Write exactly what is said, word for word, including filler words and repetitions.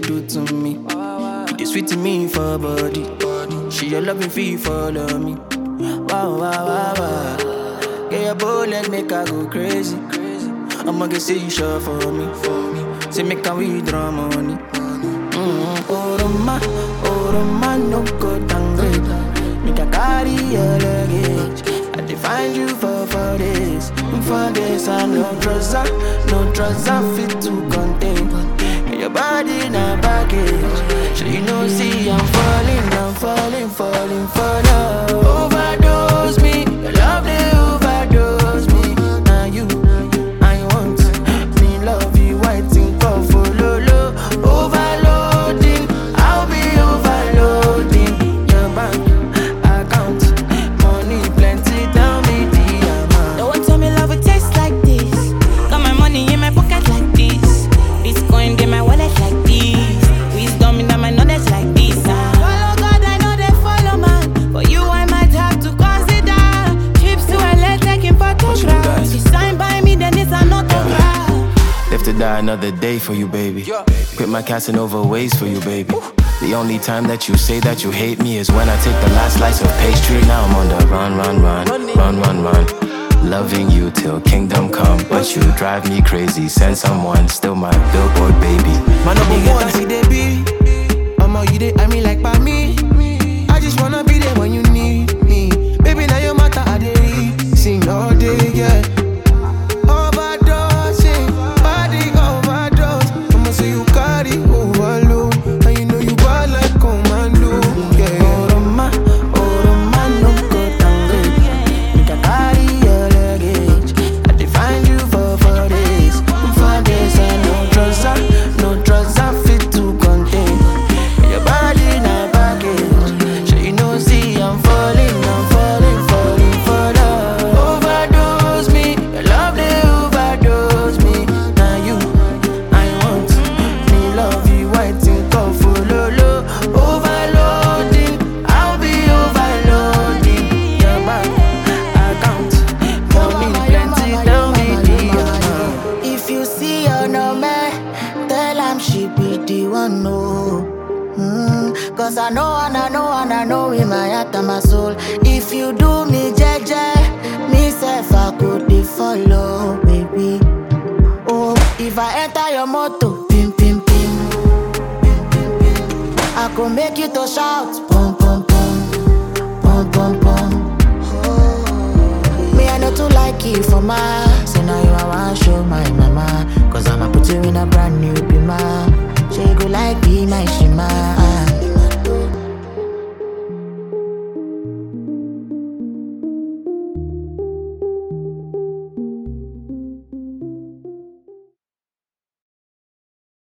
do to me. It is sweet to me for body. She your loving fee follow me. Wow, wow, wow, wow. Yeah, your bullet make her go crazy. I'ma get say you sure for me. Say make her withdraw money. Mm-hmm. Oh, Roma, oh, Roma, no go downgrade. Make a carry your luggage. I define you for for this. For this, I no trouser, no trouser fit to contain. And your body na baggage. So you know, see, I'm falling, I'm falling, falling for love. Overdose me, your love they overdose me. Now you, I want me love you, waiting for follow low. Overloading, I'll be overloading your bank account. Money plenty, tell me the amount. Don't want tell me love would taste like this. Got my money in my pocket like this. Bitcoin in my wallet like this. Wisdom in my knowledge like this. Ah. Follow God, I know they follow man. For you, I might have to consider trips to L A taking photographs. You sign by me, then it's an autograph. Live to die another day for you, baby. Quit my Casanova ways for you, baby. The only time that you say that you hate me is when I take the last slice of pastry. Now I'm on the run, run, run, run, run, run. Loving you till kingdom come, but you drive me crazy. Send someone, still my billboard baby. My number one, see they be. Mama, you they, I mean like by me. I just wanna be there when you need me. Baby, now your matter, I dey sing all day, yeah. Overdosing, body overdose. I'ma say you carry overload, and you know you bad like commando, yeah. Oh, Roma, oh, Roma, no go downgrade. Make a carry your luggage. I define you for for this, for this, and no trouser, no trouser fit to contain. Your body na baggage. So you know, see, I'm falling, I'm falling, falling for love. Overdose me, your love they overdose me. Now you, I want me love you, waiting for follow low. Overloading, I'll be overloading your bank account. Money plenty, tell me the amount. If you see her no man, tell him she be the one, no. Mm, Cause I know and I know and I know in my heart and my soul. If you do me jeje, me self I could be follow, baby. Oh, if I enter your motor, pim pim pim, I could make you to shout, pum pum pum, pum pum pum. Me I know to like you for my